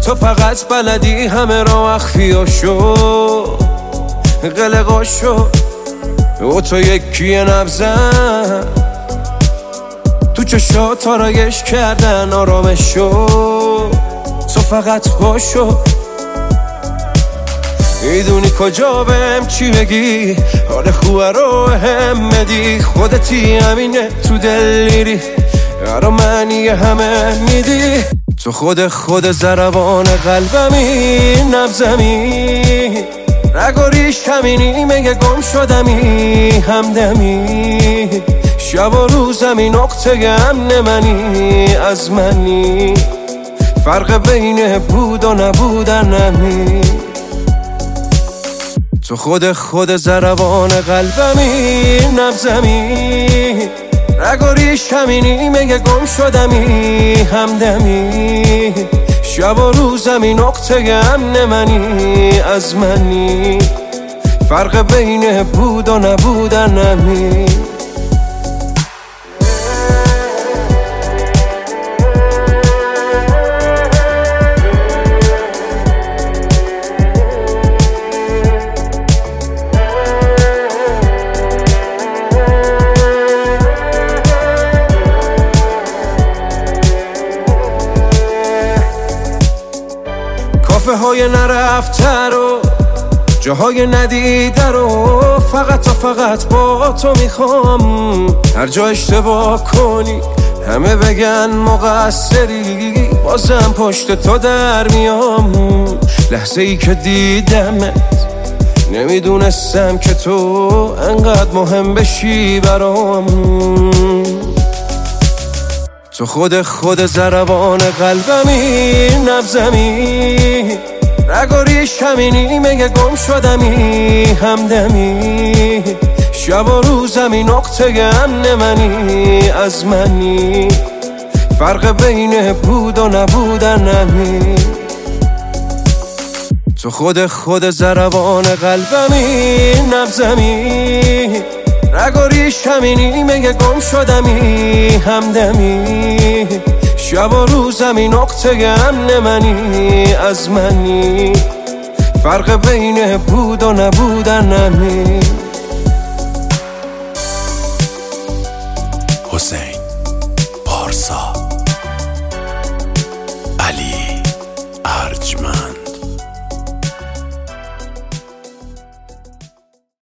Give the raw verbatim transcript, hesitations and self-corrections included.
تو فقط بلدی همه را مخفیاشو قلقاشو و تو یکی نبزن تو چشات آرایش کردن آرامشو تو فقط باشو میدونی کجا بهم چی بگی حال خوبه رو هم بدی خودتی همینه تو دل میری برا منی همه میدی تو خود خود ضربان قلبمی نبزمی رگ و ریش همینی مگه گم شدمی همدمی شب و روزمی نقطه امن منی از منی فرق بین بود و نبودن نمی تو خود خود ضربان قلبمی نبزمی رگ و ریش همینی مگه گم شدمی همدمی شب و روزمی نقطه امن منی از منی فرق بین بود و نبودن نمی کافه های نرفته رو جاهای ندیده رو فقط تا فقط با تو میخوام هر جا اشتباه کنی همه بگن مقصری بازم پشت تو در میام لحظه ای که دیدمت نمیدونستم که تو انقدر مهم بشی برام تو خود خود ضربان قلبمی نبزمی رگ و ریش همینی مگه گم شدمی همدمی شب و روزمی نقطه امن منی از منی فرق بین بود و نبودن نمی تو خود خود ضربان قلبمی نبزمی رگ و ریش همینی مگه گم شدمی همدمی شب و روزمی نقطه امن منی از منی فرق بین بود و نبودن نمی حسین پارسا علی ارجمند